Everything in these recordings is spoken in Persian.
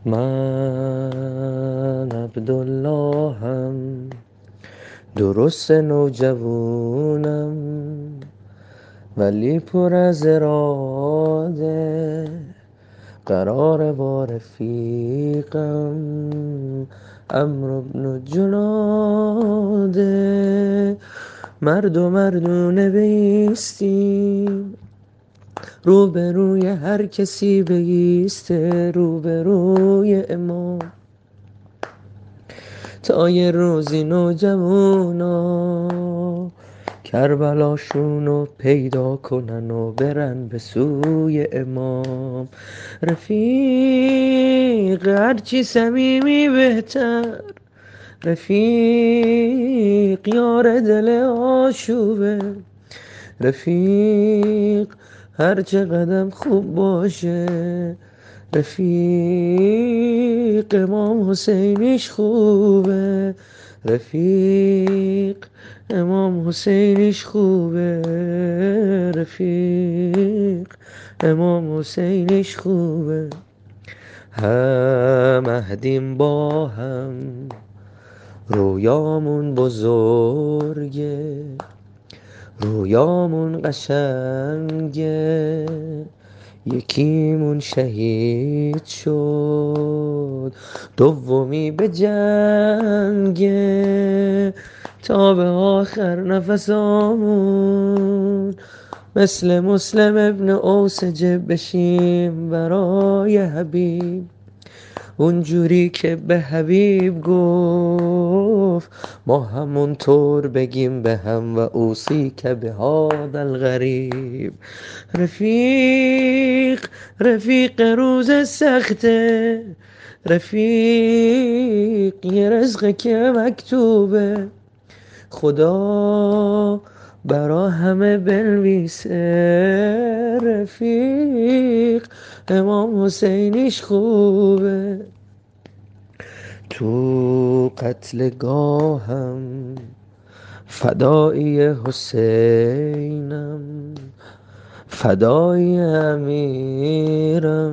من عبداللهم، درست نوجوانم ولی پر از اراده، قرار با رفیقم عمرو بن جناده. مرد و مردونه بیستیم، روبروی هر کسی بیسته، روبروی امام، تا یه روزی نوجوانا کربلاشونو پیدا کنن و برن به سوی امام. رفیق هرچی صمیمی بهتر، رفیق یار دل آشوبه، رفیق هر چقدر خوب باشه، رفیق امام حسینیش خوبه، رفیق امام حسینیش خوبه، رفیق امام حسینیش خوبه. هم مهدیم با هم، رویامون بزرگه، رویامون قشنگه، یکیمون شهید شد، دومی به جنگه، تا به آخر نفسامون مثل مسلم ابن اوسجه بشیم برای حبیب، اونجوری که به حبیب گفت ما همونطور بگیم به هم، و اوصی که به هذا الغریب. رفیق رفیق روز سخته، رفیق یه رزقه که مکتوبه، خدا برا همه بنویسه، رفیق امام حسینیش خوبه. تو قتلگاهم فدایی حسینم، فدایی امیرم،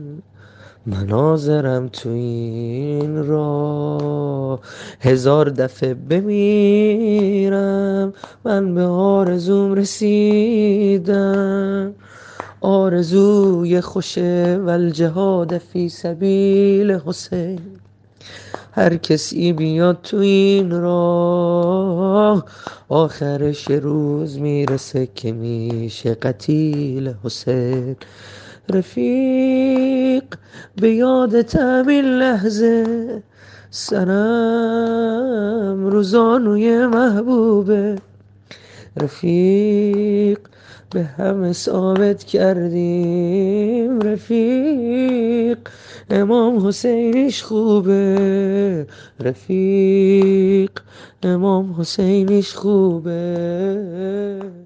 مناظرم تو این راه 1000 دفعه بمیرم. من به آرزوم رسیدم، آرزوی خوشه والجهاد فی سبیل حسین. هر کسی بیاد تو این راه آخرش روز میرسه که میشه قتیل حسین. رفیق به یادت همین لحظه سرم روزانوی محبوبه، رفیق به همه ثابت کردیم، رفیق امام حسینیش خوبه، رفیق امام حسینیش خوبه.